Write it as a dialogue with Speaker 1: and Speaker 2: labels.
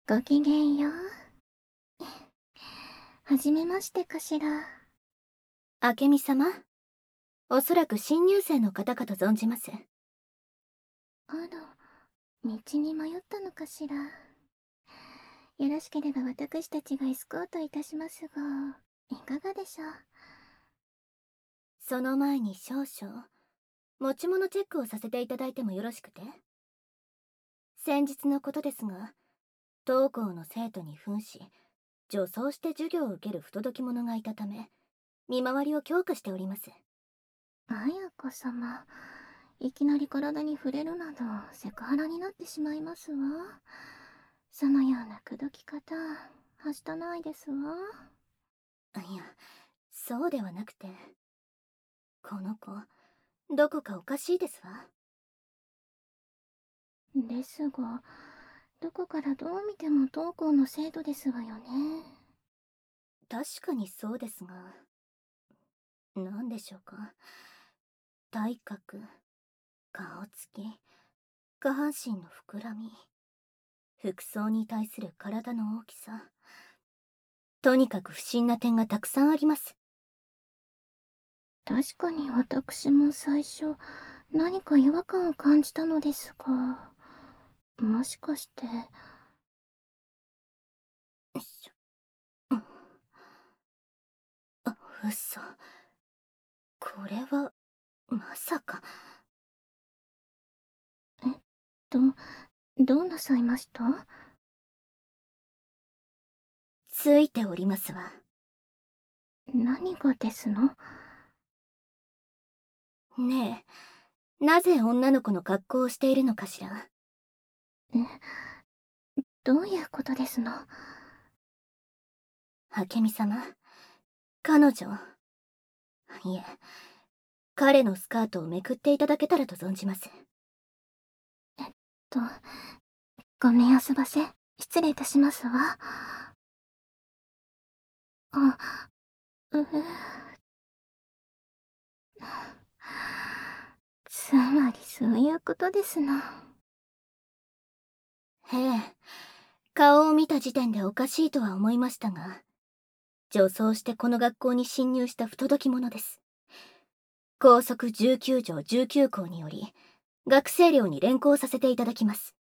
Speaker 1: ごきげんよう。はじめましてかしら。
Speaker 2: 明美様、おそらく新入生の方かと存じます。
Speaker 1: あら、道に迷ったのかしら。よろしければ私たちがエスコートいたしますが、いかがでしょう。
Speaker 2: その前に少々、持ち物チェックをさせていただいてもよろしくて。先日のことですが、当校の生徒に扮し、女装して授業を受ける不届き者がいたため、見回りを強化しております。
Speaker 1: 綾子様、いきなり体に触れるなどセクハラになってしまいますわ。そのような口説き方、はしたないですわ。
Speaker 2: いや、そうではなくて、この子、どこかおかしいですわ。
Speaker 1: ですが、どこからどう見ても当校の生徒ですわよね。
Speaker 2: 確かにそうですが、何でしょうか。体格、顔つき、下半身の膨らみ、服装に対する体の大きさ、とにかく不審な点がたくさんあります。
Speaker 1: 確かに私も最初何か違和感を感じたのですが、もしかして。
Speaker 2: しょうんあ、嘘。これは、まさか。
Speaker 1: えっと、どうなさいました？
Speaker 2: ついておりますわ。
Speaker 1: 何がですの？
Speaker 2: ねえ、なぜ女の子の格好をしているのかしら。
Speaker 1: え、どういうことですの？
Speaker 2: 明美様、彼女、いえ、彼のスカートをめくっていただけたらと存じます。
Speaker 1: と、ごめんあそばせ。失礼いたしますわ。あ、うつまりそういうことですの。
Speaker 2: ええ、顔を見た時点でおかしいとは思いましたが、女装してこの学校に侵入した不届き者です。校則19条19項により、学生寮に連行させていただきます。